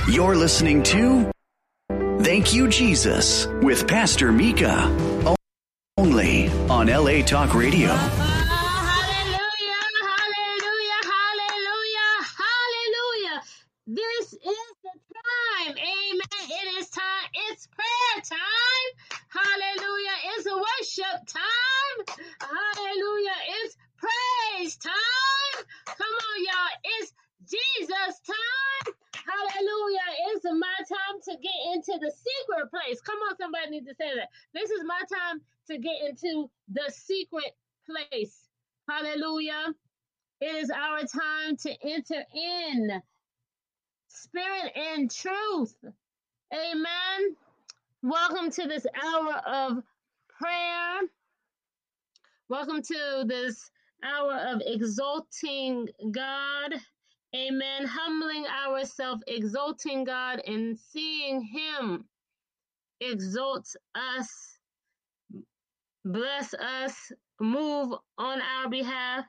You're listening to Thank You, Jesus with Pastor Mika. Only on LA Talk Radio. Hallelujah, hallelujah, hallelujah, hallelujah. This is the time. Amen. It is time. It's prayer time. Hallelujah. It's worship time. Hallelujah. It's praise time. Come on, y'all. It's Jesus time. Hallelujah. It's my time to get into the secret place. Come on, somebody needs to say that. This is my time to get into the secret place. Hallelujah. It is our time to enter in spirit and truth. Amen. Welcome to this hour of prayer. Welcome to this hour of exalting God. Amen. Humbling ourselves, exalting God, and seeing Him exalt us, bless us, move on our behalf.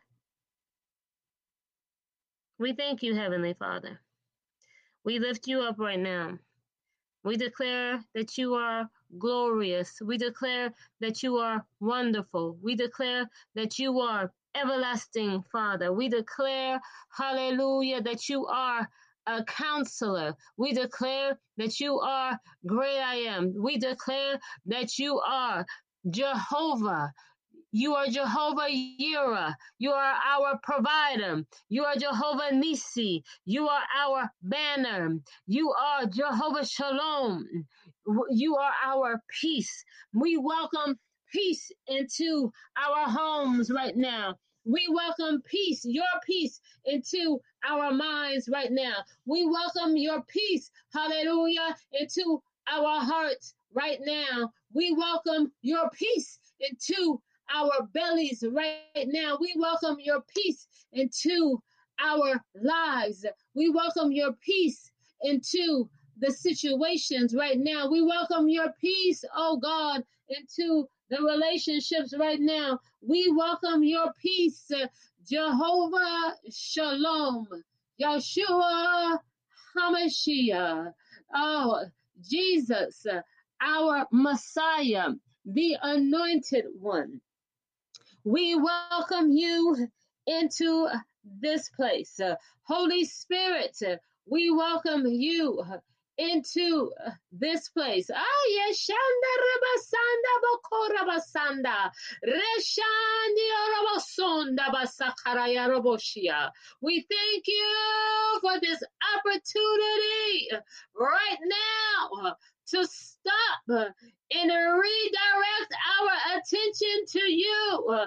We thank you, Heavenly Father. We lift you up right now. We declare that you are glorious. We declare that you are wonderful. We declare that you are everlasting, Father. We declare, hallelujah, that you are a counselor. We declare that you are great I am. We declare that you are Jehovah. You are Jehovah Yireh. You are our provider. You are Jehovah Nisi. You are our banner. You are Jehovah Shalom. You are our peace. We welcome peace into our homes right now. We welcome peace, your peace, into our minds right now. We welcome your peace, hallelujah, into our hearts right now. We welcome your peace into our bellies right now. We welcome your peace into our lives. We welcome your peace into the situations right now. We welcome your peace, oh God, into the relationships right now. We welcome your peace, Jehovah Shalom, Yeshua HaMashiach, oh Jesus, our Messiah, the anointed one. We welcome you into this place. Holy Spirit, we welcome you into this place. Yeshanda rabasanda bokorabasanda. Reshandi arabasonda basakaraya roboshia. We thank you for this opportunity right now to stop and redirect our attention to you.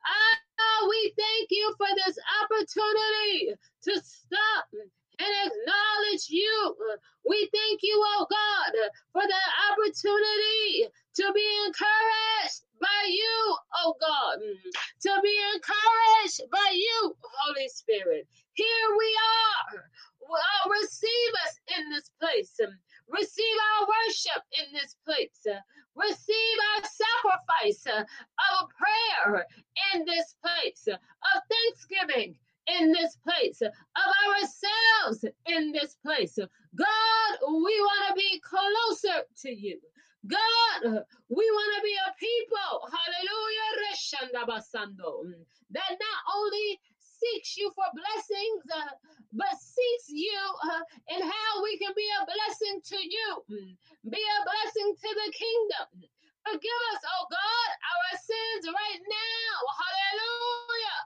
We thank you for this opportunity to stop and acknowledge you. We thank you, oh God, for the opportunity to be encouraged by you, oh God, to be encouraged by you, Holy Spirit. Here we are. Receive us in this place. Receive our worship in this place. Receive our sacrifice of prayer in this place, of thanksgiving in this place, of ourselves in this place. God, we want to be closer to you. God, we want to be a people, hallelujah, that not only seeks you for blessings, but seeks you and how we can be a blessing to you, be a blessing to the kingdom. Forgive us, oh God, our sins right now. Hallelujah.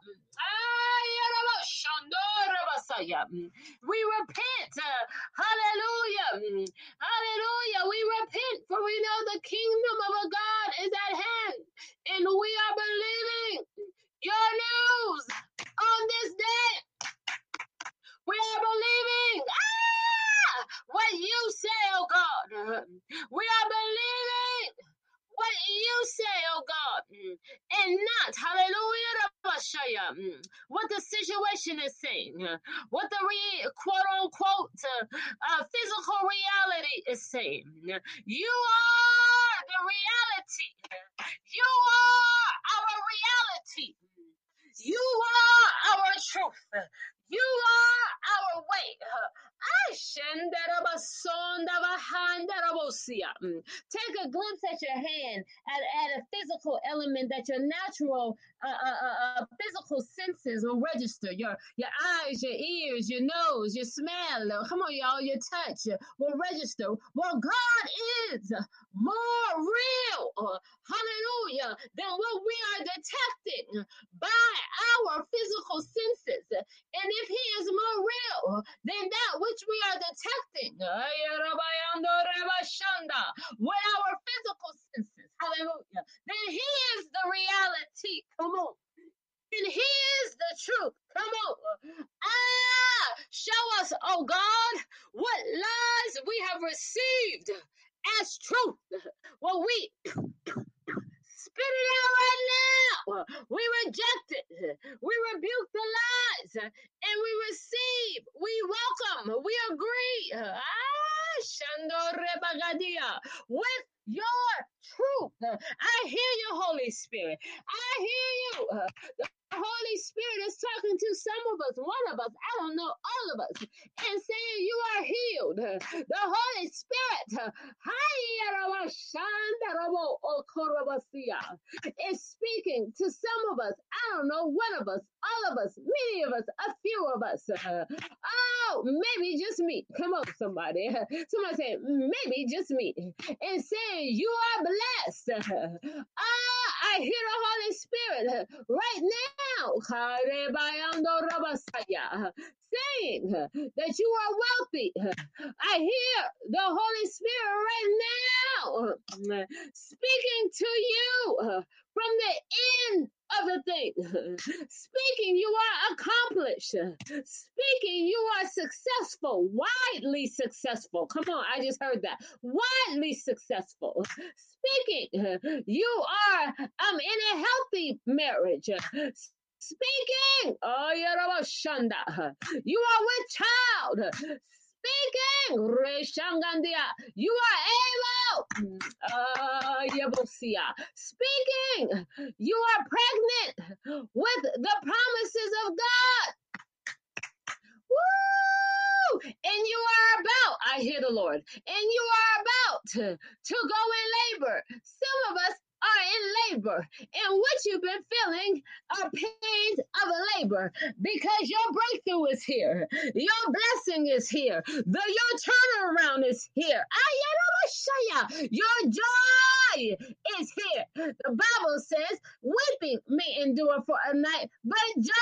We repent. Hallelujah. Hallelujah. We repent, for we know the kingdom of a God is at hand, and we are believing your news on this day. We are believing what you say, oh God. We are believing what you say, oh God, and not, hallelujah, what the situation is saying, what the quote unquote physical reality is saying. You are the reality. You are our reality. You are our truth. You are our way. Take a glimpse at your hand, at a physical element that your natural physical senses will register. Your eyes, your ears, your nose, your smell. Come on, y'all, your touch will register. Well, God is more real, hallelujah, than what we are detecting by our physical senses. And if he is more real than that which we are detecting with our physical senses, hallelujah, then he is the reality. Come on. And he is the truth. Come on. Show us, oh God, what lies we have received as truth. Well, we spit it out right now. We reject it. We rebuke the lies and we receive. We welcome. We agree. With your truth. I hear you, Holy Spirit. I hear you. The Holy Spirit is talking to some of us, one of us, I don't know, all of us, and saying you are healed. The Holy Spirit is speaking to some of us, I don't know, one of us, all of us, many of us, a few of us. Oh, maybe just me. Come on, somebody. Somebody say, maybe just me. And saying you are blessed. I hear the Holy Spirit right now saying that you are wealthy. I hear the Holy Spirit right now speaking to you from the end of the thing. Speaking, you are accomplished. Speaking, you are successful, widely successful. Come on, I just heard that. Widely successful. Speaking, you are in a healthy marriage. Speaking, oh, Shanda, you are with child. Speaking, Reshangandia, you are able. Yabosia. Speaking, you are pregnant with the promises of God. Woo! And you are about, I hear the Lord, and you are about to go in labor. Some of us are in labor, and what you've been feeling are pains of labor because your breakthrough is here, your blessing is here, your turnaround is here. Your joy is here. The Bible says, weeping may endure for a night, but joy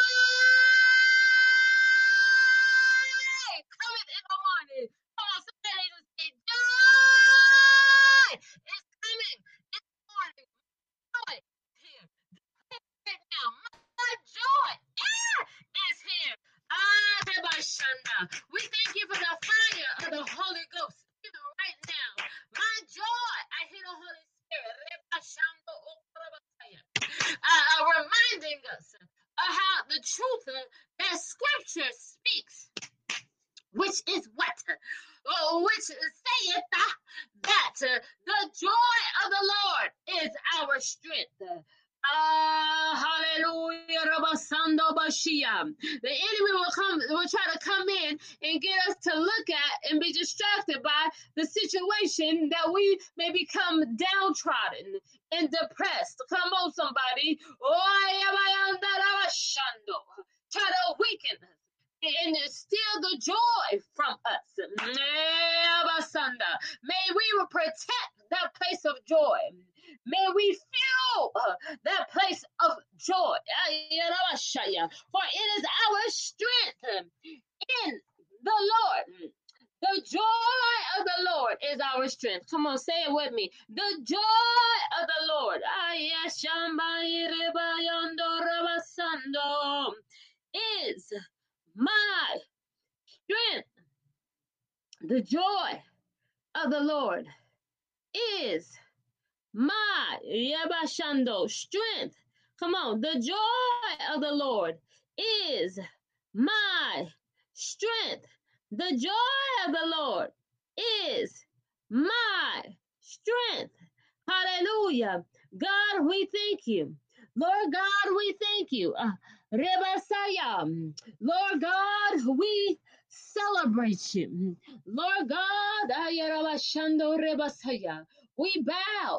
cometh in the morning. Come on, somebody just say, joy is coming in the morning. Joy is here. Right now, my joy is here. We thank you for the fire of the Holy Ghost. Even right now, my joy, I hear the Holy Spirit reminding us of how the truth that Scripture speaks, which is what? Which saith that the joy of the Lord is our strength. Hallelujah. The enemy will try to come in and get us to look at and be distracted by the situation that we may become downtrodden and depressed. Come on, somebody. Try to weaken us and steal the joy from us. May we protect that place of joy. May we feel that place of joy. For it is our strength in the Lord. The joy of the Lord is our strength. Come on, say it with me. The joy of the Lord is my strength. The joy of the Lord is my strength. Come on. The joy of the Lord is my strength. The joy of the Lord is my strength. Hallelujah. God, we thank you. Lord God, we thank you. Rebasaya. Lord God, we celebration. Lord God, we bow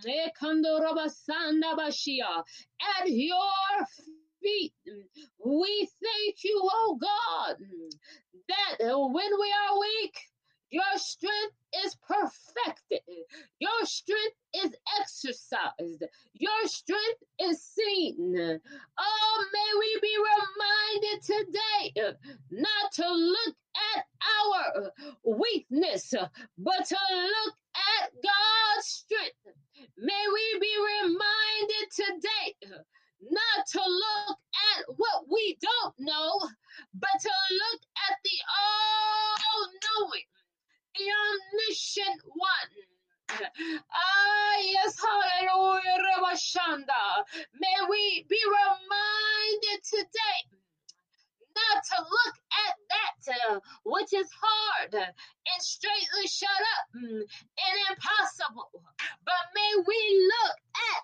at your feet. We thank you, oh God, that when we are weak, your strength is perfected. Your strength is exercised. Your strength is seen. Oh, may we be reminded today not to look at our weakness, but to look at God's strength. May we be reminded today not to look at what we don't know, but to look at the all-knowing, the omniscient one. Ah, yes, hallelujah, Rabashanda. May we be reminded today not to look at that which is hard and straightly shut up and impossible, but may we look at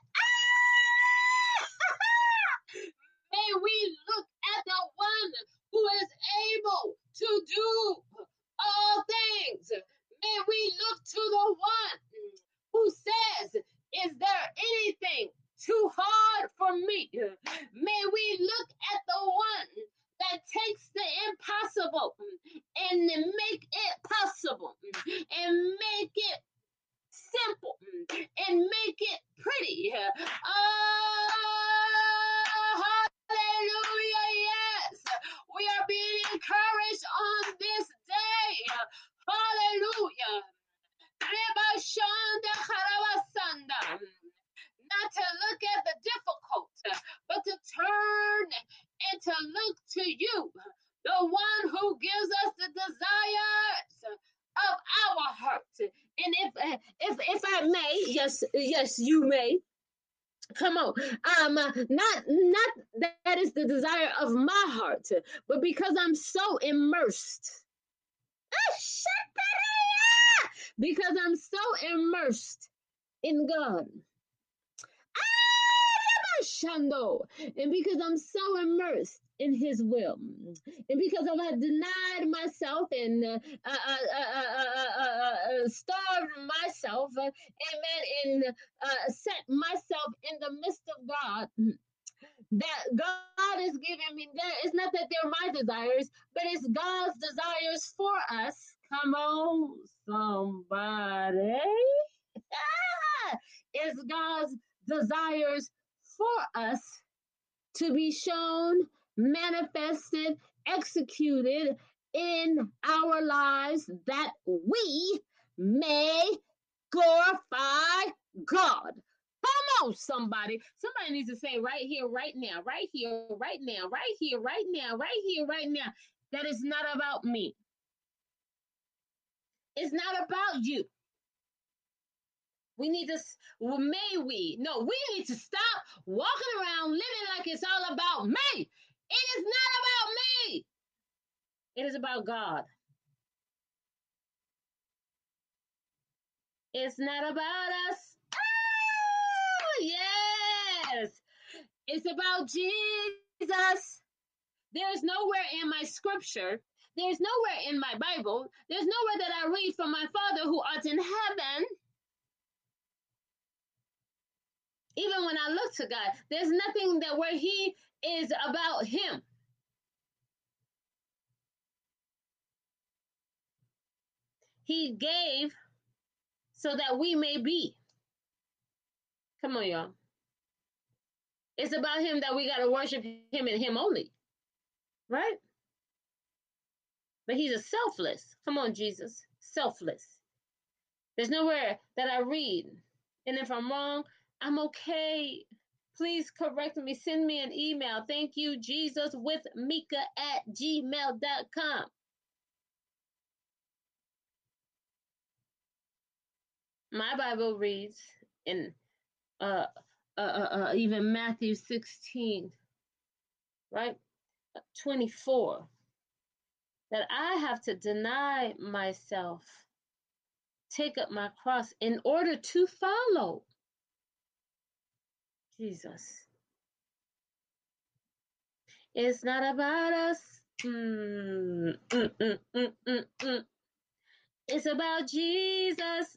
may we look at the one who is able to do all things. May we look to the one who says, is there anything too hard for me? May we look at the one that takes the impossible and make it possible and make it simple and make it pretty. Hallelujah, yes. We are being encouraged on this day. Hallelujah. Not to look at the difficult, but to turn and to look to you, the one who gives us the desires of our heart. And if I may, yes, you may. Come on, not that is the desire of my heart, but because I'm so immersed. Because I'm so immersed in God. And because I'm so immersed in his will, and because I have denied myself and starved myself, amen, and set myself in the midst of God, that God is giving me, that it's not that they're my desires, but it's God's desires for us. Come on, somebody. It's God's desires for us to be shown, manifested, executed in our lives, that we may glorify God. Come on, somebody. Somebody needs to say right here, right now, right here, right now, right here, right now, right here, right now, that it's not about me. It's not about you. We need to, we need to stop walking around living like it's all about me. It is not about me. It is about God. It's not about us. Oh, yes. It's about Jesus. There's nowhere in my scripture, there's nowhere in my Bible, there's nowhere that I read from my Father who art in heaven. Even when I look to God, there's nothing that where he is about him. He gave so that we may be. Come on, y'all. It's about him that we got to worship him and him only. Right? But he's a selfless. Come on, Jesus. Selfless. There's nowhere that I read. And if I'm wrong, I'm okay. Please correct me. Send me an email. Thank you, Jesus, with Mika@gmail.com. My Bible reads in even Matthew 16, right? 24, that I have to deny myself, take up my cross in order to follow Jesus. It's not about us. Mm, mm, mm, mm, mm, mm. It's about Jesus.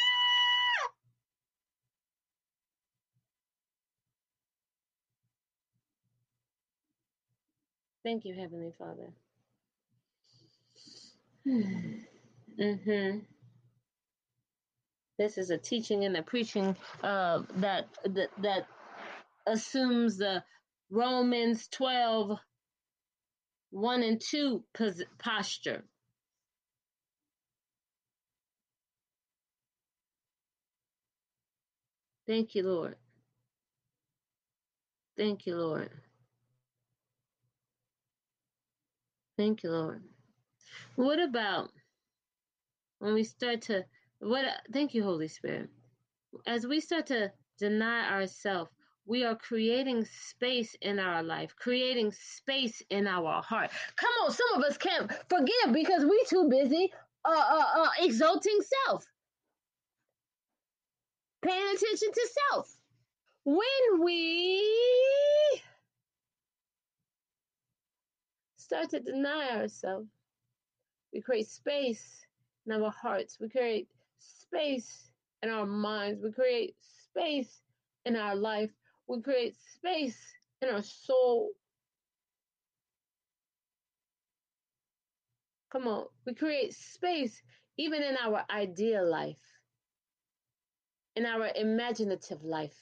Thank you, Heavenly Father. Mm-hmm. This is a teaching and a preaching that assumes the Romans 12, 1 and 2 posture. Thank you, Lord. Thank you, Lord. Thank you, Lord. What about when we start to thank you, Holy Spirit. As we start to deny ourselves, we are creating space in our life, creating space in our heart. Come on, some of us can't forgive because we too busy exalting self, paying attention to self. When we start to deny ourselves, we create space in our hearts. We create space in our minds. We create space in our life. We create space in our soul. Come on. We create space even in our ideal life, in our imaginative life,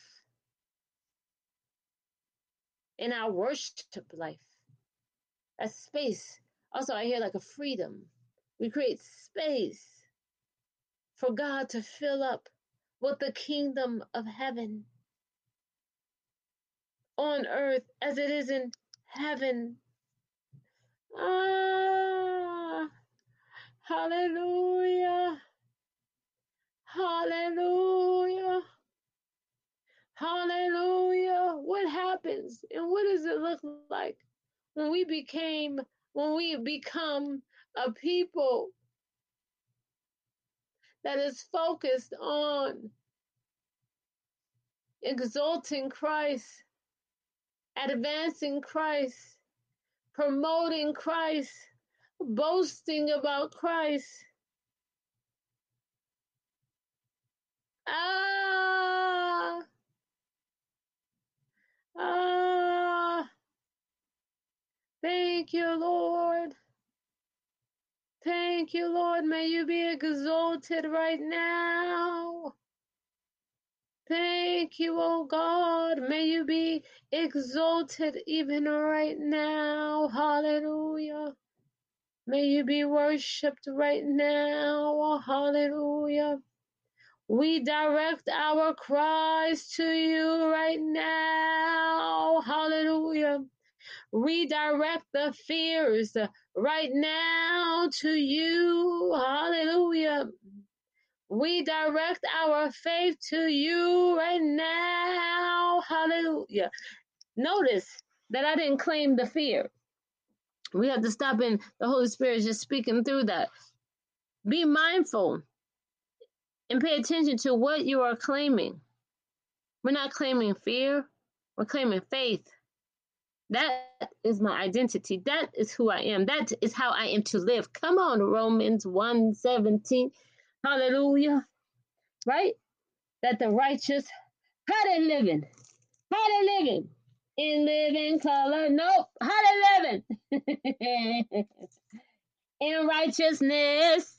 in our worship life. A space. Also, I hear like a freedom. We create space for God to fill up with the kingdom of heaven on earth as it is in heaven. Ah, hallelujah, hallelujah, hallelujah. What happens and what does it look like when we become a people that is focused on exalting Christ, advancing Christ, promoting Christ, boasting about Christ? Ah, ah, thank you, Lord. Thank you, Lord. May you be exalted right now. Thank you, oh God. May you be exalted even right now. Hallelujah. May you be worshipped right now. Hallelujah. We direct our cries to you right now. Hallelujah. Redirect the fears right now to you. Hallelujah. We direct our faith to you right now. Hallelujah. Notice that I didn't claim the fear. We have to stop and the Holy Spirit is just speaking through that. Be mindful and pay attention to what you are claiming. We're not claiming fear, we're claiming faith. That is my identity. That is who I am. That is how I am to live. Come on, Romans 1:17. Hallelujah. Right? That the righteous, how they living? How they living? In living color? Nope. How they living? In righteousness.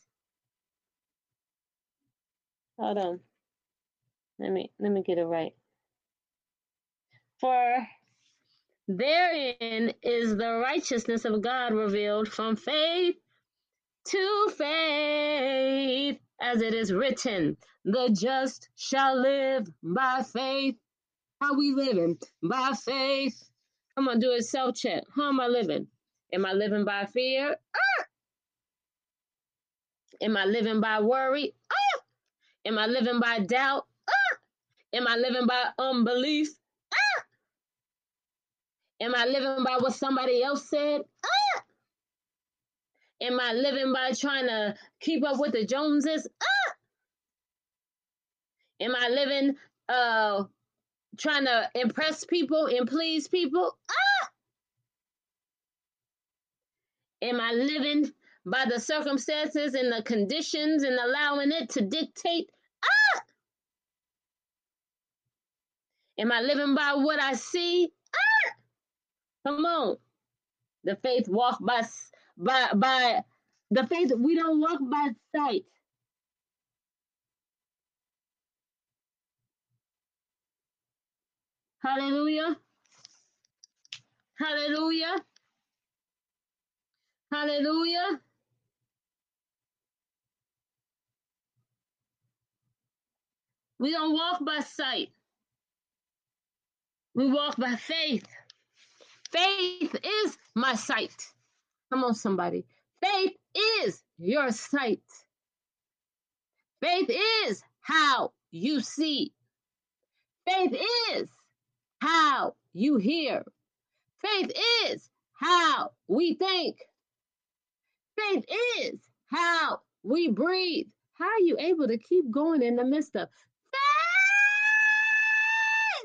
Hold on. Let me get it right. For therein is the righteousness of God revealed from faith to faith, as it is written, the just shall live by faith. How we living? By faith. Come on, do a self check. How am I living? Am I living by fear? Am I living by worry? Am I living by doubt? Am I living by unbelief? Am I living by what somebody else said? Am I living by trying to keep up with the Joneses? Am I living trying to impress people and please people? Am I living by the circumstances and the conditions and allowing it to dictate? Am I living by what I see? Come on. The faith walk by the faith. We don't walk by sight. Hallelujah. Hallelujah. Hallelujah. We don't walk by sight. We walk by faith. Faith is my sight. Come on, somebody. Faith is your sight. Faith is how you see. Faith is how you hear. Faith is how we think. Faith is how we breathe. How are you able to keep going in the midst of faith?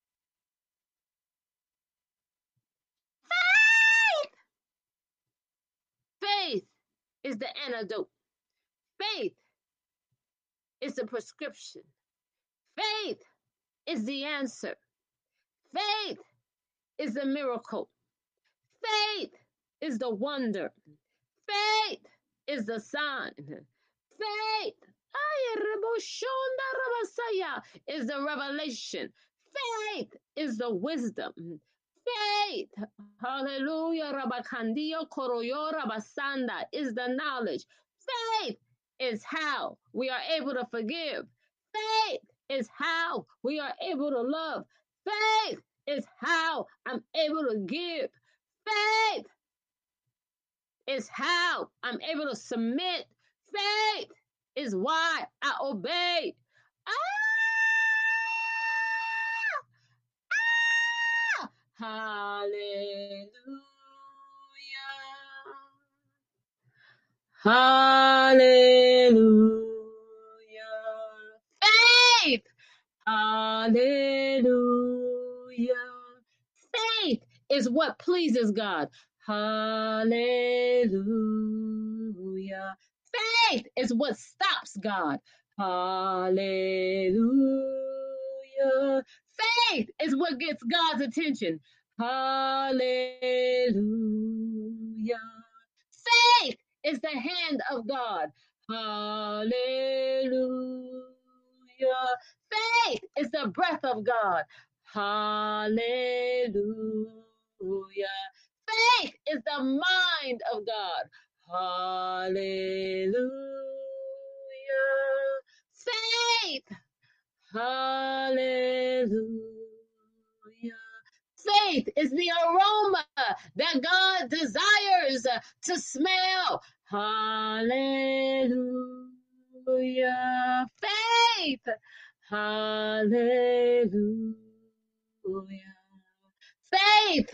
Faith! Faith is the antidote. Faith is the prescription. Faith is the answer. Faith is the miracle. Faith is the wonder. Faith is the sign. Faith is the revelation. Faith is the wisdom. Faith, hallelujah, Rabakandio Koroyo Rabasanda, is the knowledge. Faith is how we are able to forgive. Faith is how we are able to love. Faith is how I'm able to give. Faith is how I'm able to submit. Faith is why I obey. Hallelujah. Hallelujah. Faith. Hallelujah. Faith is what pleases God. Hallelujah. Faith is what stops God. Hallelujah. Faith is what gets God's attention. Hallelujah. Faith is the hand of God. Hallelujah. Faith is the breath of God. Hallelujah. Faith is the mind of God. Hallelujah. Faith. Hallelujah. Faith is the aroma that God desires to smell. Hallelujah. Faith. Hallelujah. Faith.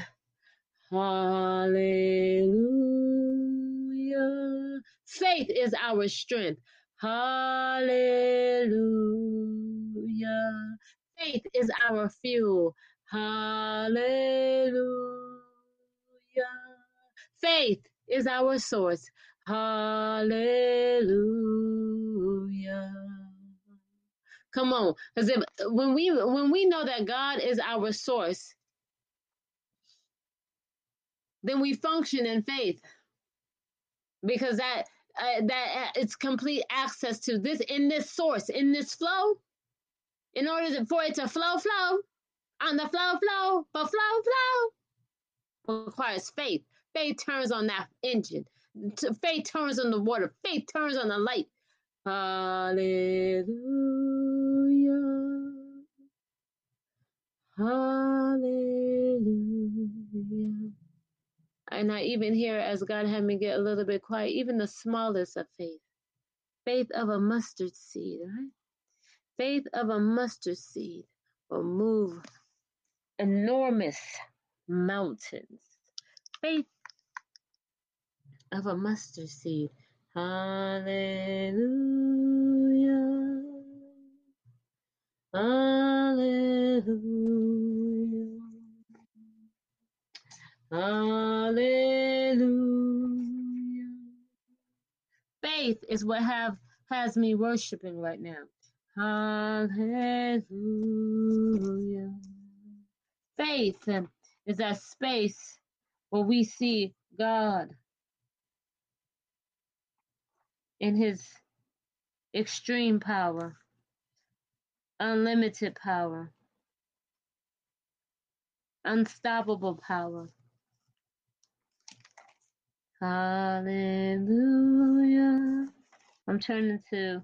Hallelujah. Faith is our strength. Hallelujah. Faith is our fuel. Hallelujah. Faith is our source. Hallelujah. Come on, because when we know that God is our source, then we function in faith, because that it's complete access to this in this source, in this flow. In order for it to flow on the flow, but flow requires faith. Faith turns on that engine. Faith turns on the water. Faith turns on the light. Hallelujah. Hallelujah. And I even hear, as God had me get a little bit quiet, even the smallest of faith. Faith of a mustard seed, right? Faith of a mustard seed will move enormous mountains. Faith of a mustard seed. Hallelujah. Hallelujah. Hallelujah. faith is what has me worshiping right now. Hallelujah. Faith is that space where we see God in his extreme power, unlimited power, unstoppable power. Hallelujah. I'm turning to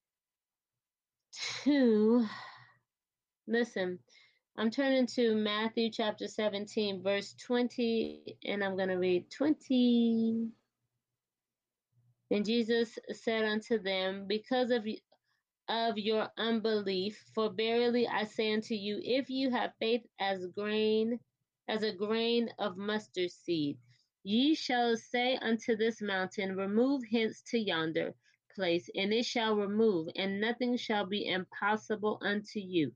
I'm turning to Matthew chapter 17, verse 20, and I'm going to read 20. And Jesus said unto them, because of your unbelief, for verily I say unto you, if you have faith as a grain of mustard seed, ye shall say unto this mountain, remove hence to yonder place, and it shall remove, and nothing shall be impossible unto you.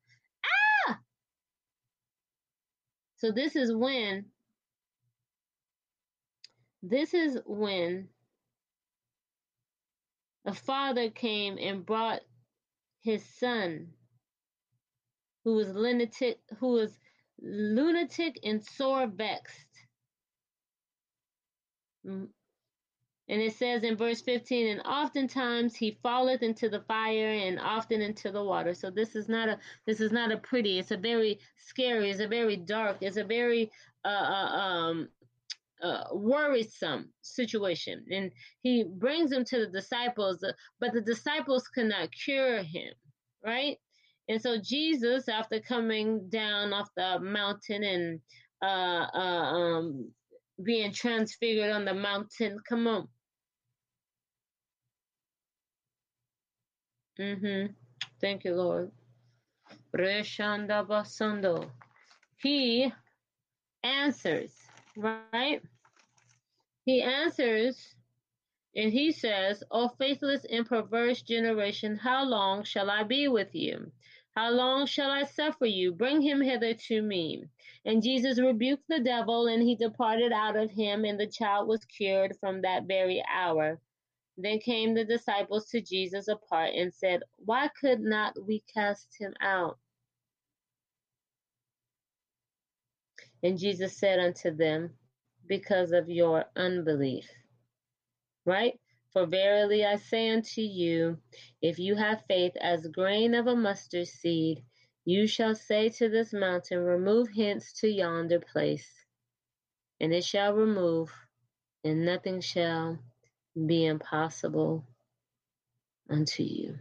So this is when a father came and brought his son who was lunatic and sore vexed. And it says in verse 15, and oftentimes he falleth into the fire and often into the water. So this is not a pretty, it's a very scary, it's a very dark, it's a very worrisome situation. And he brings him to the disciples, but the disciples could not cure him, right? And so Jesus, after coming down off the mountain and being transfigured on the mountain, come on. Thank you, Lord. He answers, right? He answers and he says, O faithless and perverse generation, how long shall I be with you? How long shall I suffer you? Bring him hither to me. And Jesus rebuked the devil, and he departed out of him, and the child was cured from that very hour. Then came the disciples to Jesus apart and said, why could not we cast him out? And Jesus said unto them, because of your unbelief. Right? For verily I say unto you, if you have faith as grain of a mustard seed, you shall say to this mountain, remove hence to yonder place, and it shall remove, and nothing shall be impossible unto you.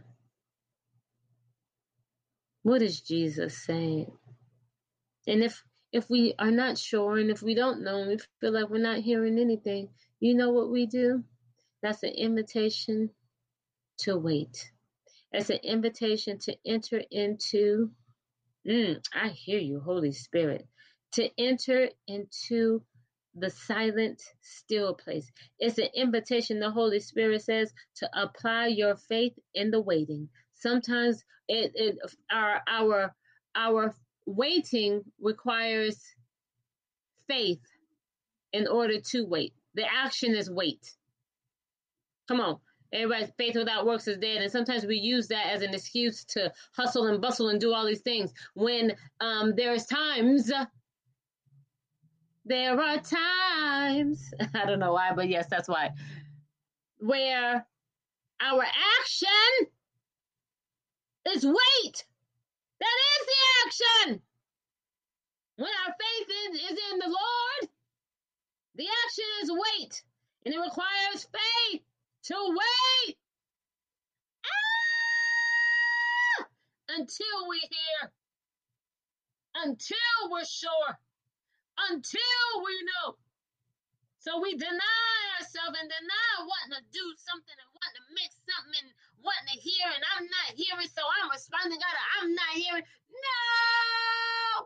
What is Jesus saying? And if we are not sure, and if we don't know, and we feel like we're not hearing anything, you know what we do? That's an invitation to wait. It's an invitation to enter into, I hear you, Holy Spirit, to enter into the silent, still place. It's an invitation, the Holy Spirit says, to apply your faith in the waiting. Sometimes our waiting requires faith in order to wait. The action is wait. Come on. Everybody's faith without works is dead. And sometimes we use that as an excuse to hustle and bustle and do all these things. When there are times, I don't know why, but yes, that's why, where our action is wait. That is the action. When our faith is in the Lord, the action is wait. And it requires faith to wait. Until we hear, until we're sure, until we know. So we deny ourselves and deny wanting to do something and wanting to make something and wanting to hear, and I'm not hearing, so I'm responding, God, I'm not hearing. No!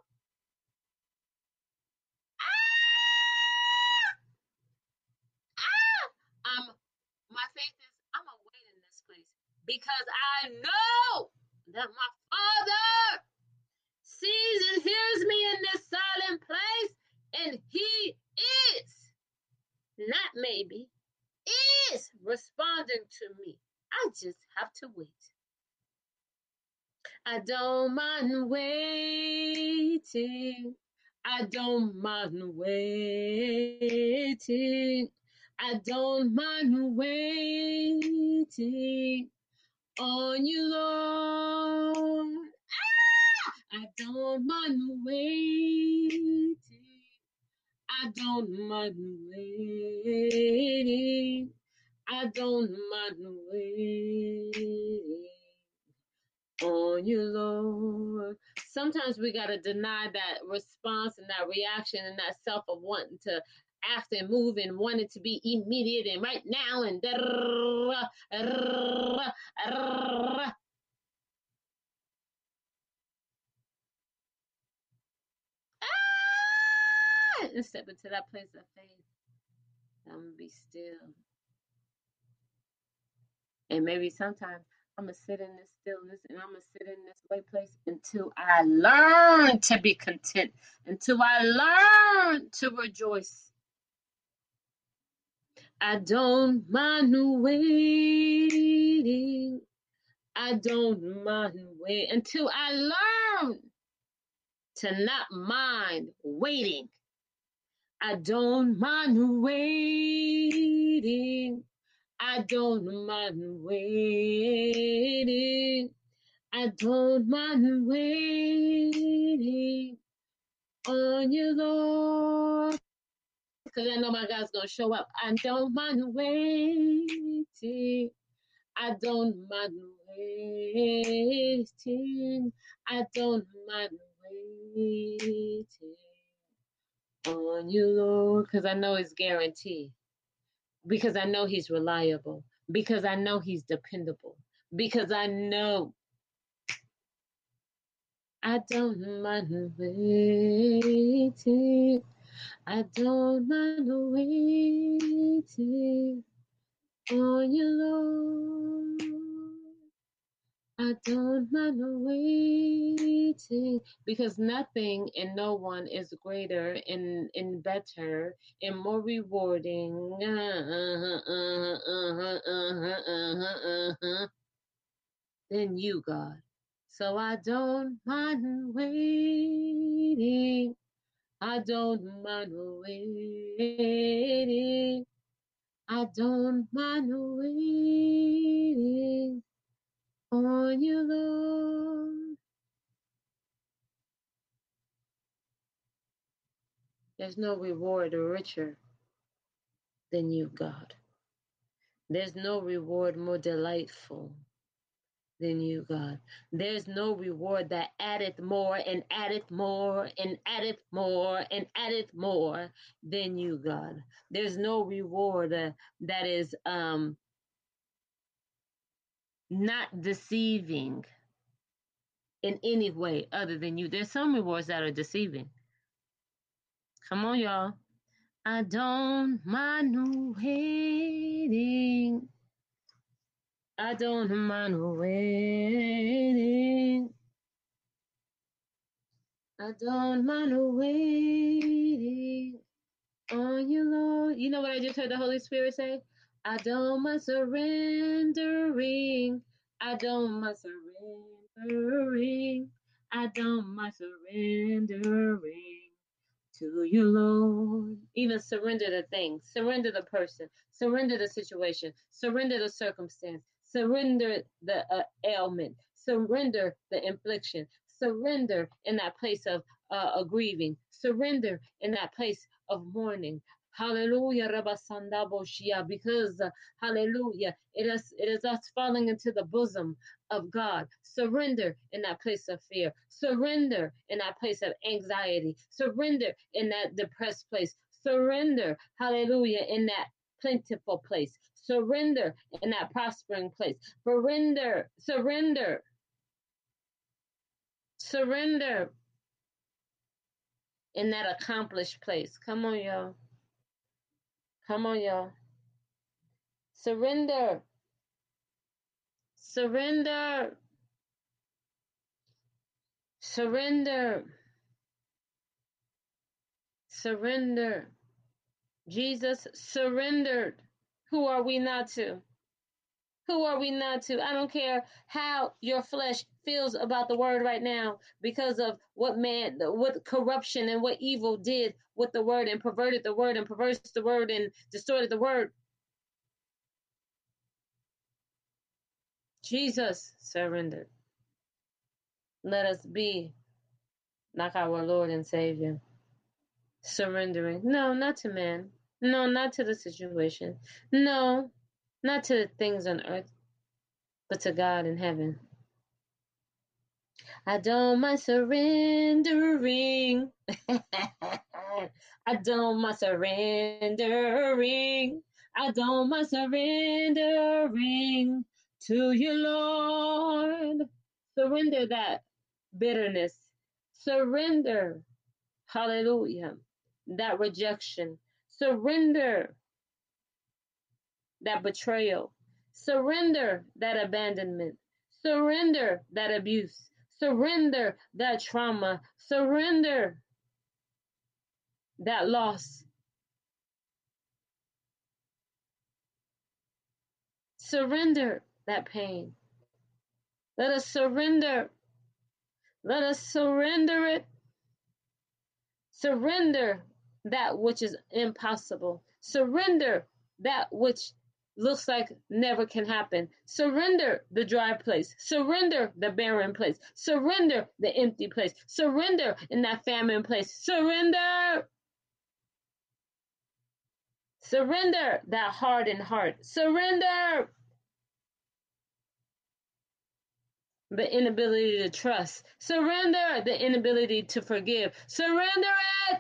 My faith is, I'm going to wait in this place because I know that my Father sees and hears me in this silent place, and he is, not maybe, is responding to me. I just have to wait. I don't mind waiting. I don't mind waiting. I don't mind waiting on you, Lord. I don't mind waiting. I don't mind waiting. I don't mind waiting on you, Lord. Sometimes we got to deny that response and that reaction and that self of wanting to act and move and wanting to be immediate and right now and and step into that place of faith. I'm going to be still. And maybe sometimes I'm going to sit in this stillness and I'm going to sit in this white place until I learn to be content, until I learn to rejoice. I don't mind waiting. I don't mind waiting until I learn to not mind waiting. I don't mind waiting. I don't mind waiting. I don't mind waiting on you, Lord. Because I know my God's going to show up. I don't mind waiting. I don't mind waiting. I don't mind waiting on you, Lord. Because I know it's guaranteed. Because I know he's reliable. Because I know he's dependable. Because I know I don't mind waiting. I don't mind waiting on you, Lord. I don't mind waiting because nothing and no one is greater and better and more rewarding than you, God. So I don't mind waiting. I don't mind waiting. I don't mind waiting on you, Lord. There's no reward richer than you, God. There's no reward more delightful than you, God. There's no reward that addeth more and addeth more and addeth more and addeth more than you, God. There's no reward that is not deceiving in any way other than you. There's some rewards that are deceiving. Come on, y'all. I don't mind waiting. I don't mind waiting. I don't mind waiting on you, Lord. You know what I just heard the Holy Spirit say? I don't mind surrendering. I don't mind surrendering. I don't mind surrendering to you, Lord. Even surrender the thing, surrender the person, surrender the situation, surrender the circumstance, surrender the ailment, surrender the infliction, surrender in that place of grieving, surrender in that place of mourning. Hallelujah, Rabasandabo, because hallelujah, it is us falling into the bosom of God. Surrender in that place of fear. Surrender in that place of anxiety. Surrender in that depressed place. Surrender, hallelujah, in that plentiful place. Surrender in that prospering place. Surrender, surrender, surrender in that accomplished place. Come on, y'all. Come on, y'all. Surrender. Surrender. Surrender. Surrender. Jesus surrendered. Who are we not to? Who are we not to? I don't care how your flesh feels about the word right now because of what corruption and what evil did with the word and perverted the word and perverted the word and distorted the word. Jesus surrendered. Let us be like our Lord and Savior, surrendering. No, not to man. No, not to the situation. No, not to the things on earth, but to God in heaven. I don't mind surrendering. I don't mind surrendering. I don't mind surrendering to you, Lord. Surrender that bitterness. Surrender, hallelujah, that rejection. Surrender that betrayal. Surrender that abandonment. Surrender that abuse. Surrender that trauma. Surrender that loss. Surrender that pain. Let us surrender. Let us surrender it. Surrender that which is impossible. Surrender that which looks like never can happen. Surrender the dry place. Surrender the barren place. Surrender the empty place. Surrender in that famine place. Surrender. Surrender that hardened heart. Surrender the inability to trust. Surrender the inability to forgive. Surrender it.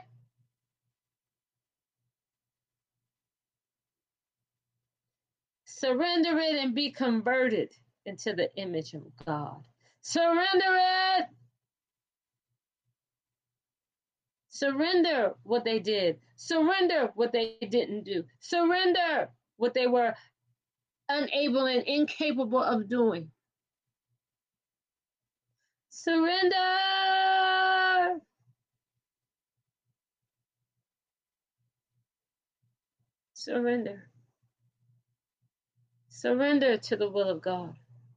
Surrender it and be converted into the image of God. Surrender it. Surrender what they did. Surrender what they didn't do. Surrender what they were unable and incapable of doing. Surrender. Surrender. Surrender to the will of God.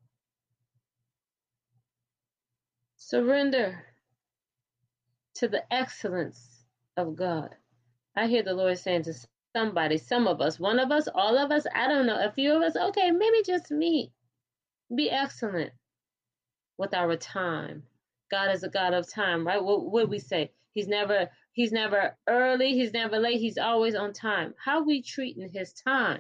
Surrender to the excellence of God. I hear the Lord saying to somebody, some of us, one of us, all of us, I don't know, a few of us, okay, maybe just me. Be excellent with our time. God is a God of time, right? What we say? He's never early, he's never late, he's always on time. How are we treating his time?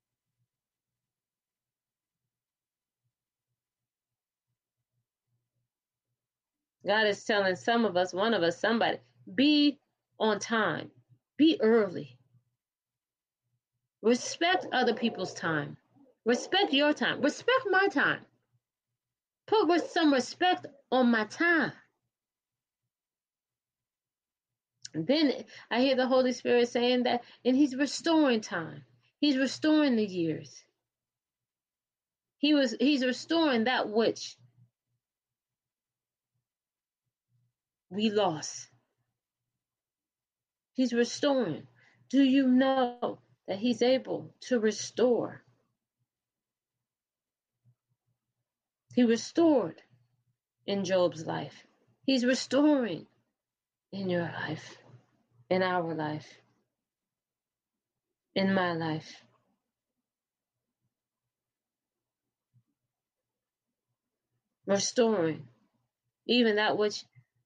God is telling some of us, one of us, somebody, be on time. Be early. Respect other people's time. Respect your time. Respect my time. Put some respect on my time. And then I hear the Holy Spirit saying that, and he's restoring time. He's restoring the years. He's restoring that which we lost. He's restoring. Do you know that he's able to restore? He restored in Job's life. He's restoring in your life, in our life, in my life. Restoring even that which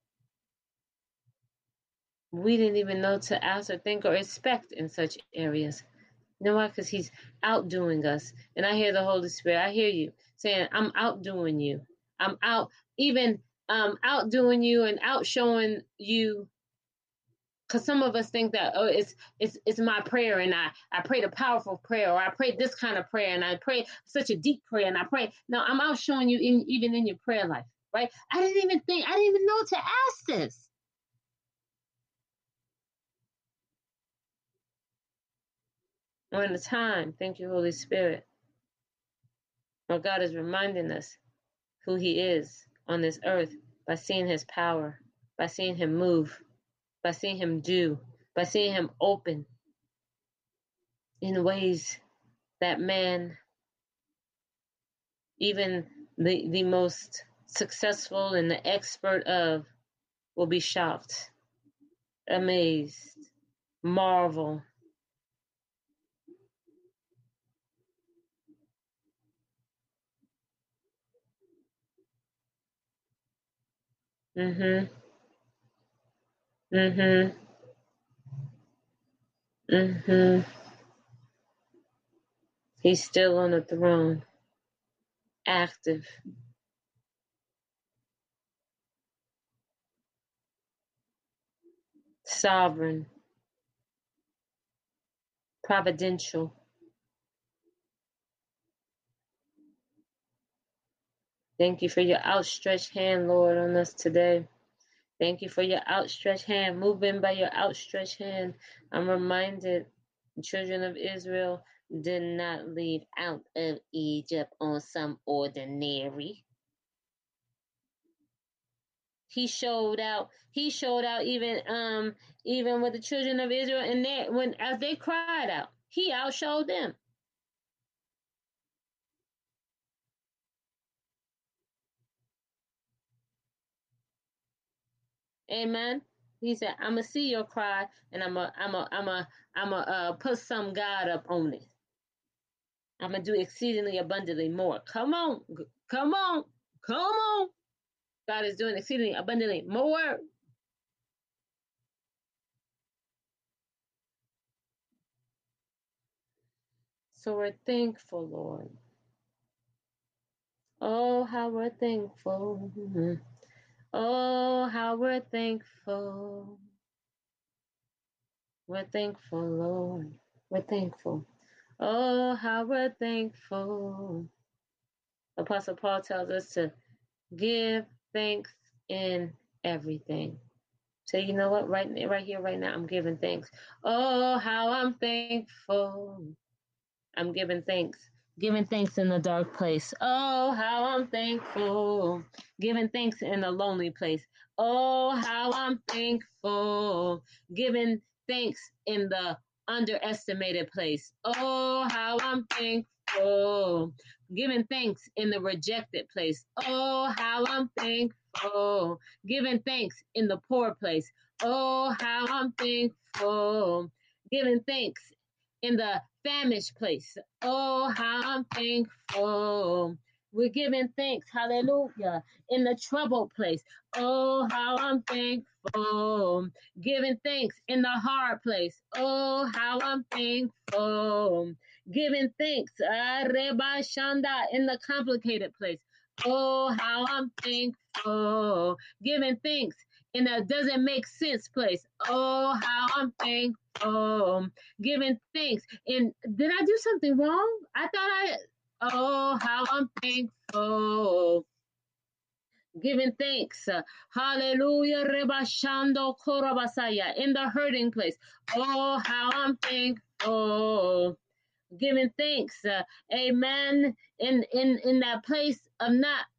we didn't even know to ask or think or expect in such areas. You know why? Because he's outdoing us. And I hear the Holy Spirit. I hear you saying, I'm outdoing you. I'm outdoing you and outshowing you. Because some of us think that, oh, it's my prayer and I prayed a powerful prayer, or I prayed this kind of prayer and I prayed such a deep prayer and I pray. No, I'm outshowing you even in your prayer life, right? I didn't even know to ask this. We're in a time, thank you, Holy Spirit, where God is reminding us who he is on this earth by seeing his power, by seeing him move, by seeing him do, by seeing him open in ways that man, even the most successful and the expert of, will be shocked, amazed, marvel. Mm-hmm. Mm-hmm. Mm-hmm. He's still on the throne, active, sovereign, providential. Thank you for your outstretched hand, Lord, on us today. Thank you for your outstretched hand, moving by your outstretched hand. I'm reminded the children of Israel did not leave out of Egypt on some ordinary. He showed out. He showed out even with the children of Israel, and as they cried out, he outshowed them. Amen. He said, "I'm gonna see your cry, and I'm a put some God up on it. I'm gonna do exceedingly abundantly more." Come on, come on, come on. God is doing exceedingly abundantly more. So we're thankful, Lord. Oh, how we're thankful. Oh, how we're thankful. We're thankful, Lord. We're thankful. Oh, how we're thankful. Apostle Paul tells us to give thanks in everything. So you know what? Right here, right now, I'm giving thanks. Oh, how I'm thankful. I'm giving thanks. Giving thanks in the dark place. Oh, how I'm thankful. Giving thanks in the lonely place. Oh, how I'm thankful. Giving thanks in the underestimated place. Oh, how I'm thankful. Giving thanks in the rejected place. Oh, how I'm thankful. Giving thanks in the poor place. Oh, how I'm thankful. Giving thanks in the famished place. Oh, how I'm thankful. We're giving thanks, hallelujah, in the troubled place. Oh, how I'm thankful. Giving thanks in the hard place. Oh, how I'm thankful. Giving thanks, Reba Shanda, in the complicated place. Oh, how I'm thankful. Giving thanks in a doesn't make sense place. Oh, how I'm thankful. Giving thanks. And did I do something wrong? Oh, how I'm thankful. Giving thanks. Hallelujah. Rebashando korabasaya. In the hurting place. Oh, how I'm thankful. Giving thanks. Amen. In that place of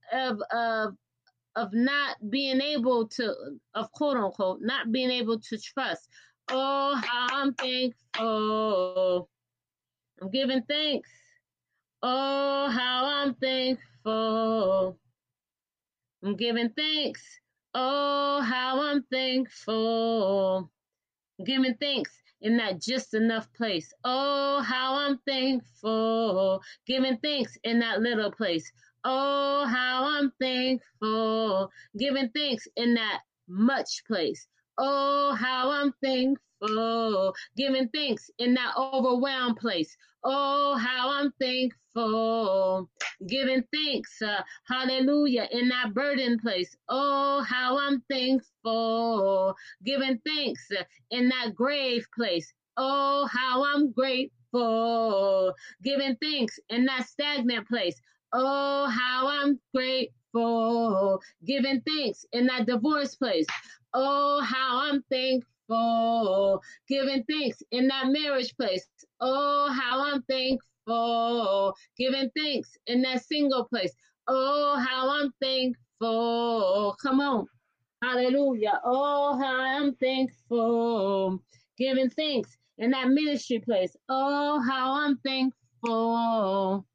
not being able to, of quote unquote, not being able to trust. Oh, how I'm thankful. I'm giving thanks. Oh, how I'm thankful. I'm giving thanks. Oh, how I'm thankful. I'm giving thanks in that just enough place. Oh, how I'm thankful. Giving thanks in that little place. Oh, how I'm thankful. Giving thanks in that much place. Oh, how I'm thankful. Giving thanks in that overwhelmed place. Oh, how I'm thankful. Giving thanks, hallelujah, in that burden place. Oh, how I'm thankful. Giving thanks in that grave place. Oh, how I'm grateful. Giving thanks in that stagnant place. Oh, how I'm grateful. Giving thanks in that divorce place. Oh, how I'm thankful. Giving thanks in that marriage place. Oh, how I'm thankful. Giving thanks in that single place. Oh, how I'm thankful. Come on. Hallelujah. Oh, how I'm thankful. Giving thanks in that ministry place. Oh, how I'm thankful. thankful.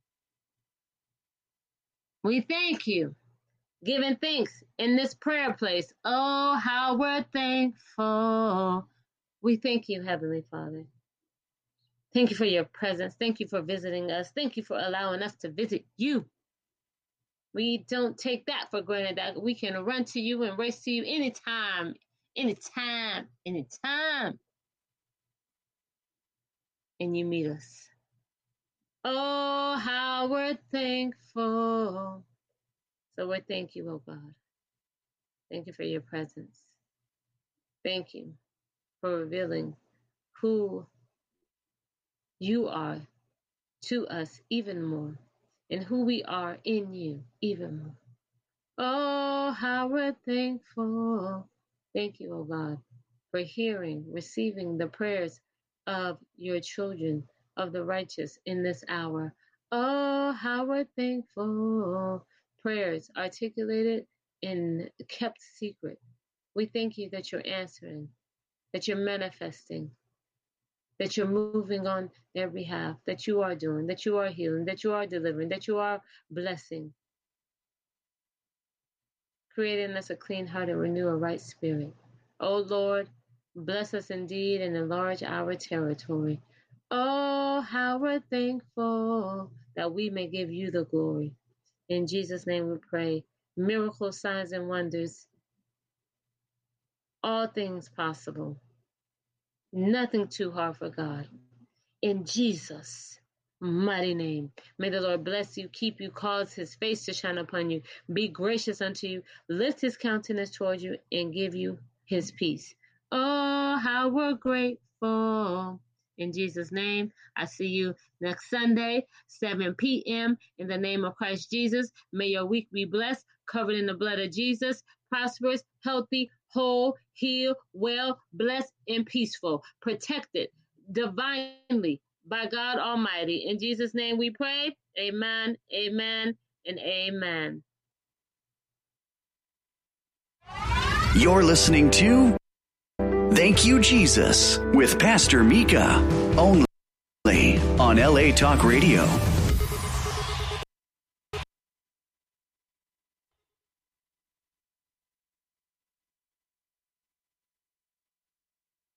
We thank you, giving thanks in this prayer place. Oh, how we're thankful. We thank you, Heavenly Father. Thank you for your presence. Thank you for visiting us. Thank you for allowing us to visit you. We don't take that for granted, that we can run to you and race to you anytime, anytime, anytime. And you meet us. Oh, how we're thankful. So we thank you, oh God. Thank you for your presence. Thank you for revealing who you are to us even more, and who we are in you even more. Oh, how we're thankful. Thank you, oh God, for hearing, receiving the prayers of your children, of the righteous in this hour. Oh, how we're thankful. Prayers articulated and kept secret. We thank you that you're answering, that you're manifesting, that you're moving on their behalf, that you are doing, that you are healing, that you are delivering, that you are blessing, creating us a clean heart and renew a right spirit. Oh Lord, bless us indeed and enlarge our territory. Oh, how we're thankful that we may give you the glory. In Jesus' name we pray. Miracles, signs, and wonders. All things possible. Nothing too hard for God. In Jesus' mighty name. May the Lord bless you, keep you, cause his face to shine upon you, be gracious unto you, lift his countenance toward you, and give you his peace. Oh, how we're grateful. In Jesus' name, I see you next Sunday, 7 p.m. In the name of Christ Jesus, may your week be blessed, covered in the blood of Jesus, prosperous, healthy, whole, healed, well, blessed, and peaceful, protected divinely by God Almighty. In Jesus' name we pray. Amen, amen, and amen. You're listening to Thank You, Jesus with Pastor Mika, only on LA Talk Radio.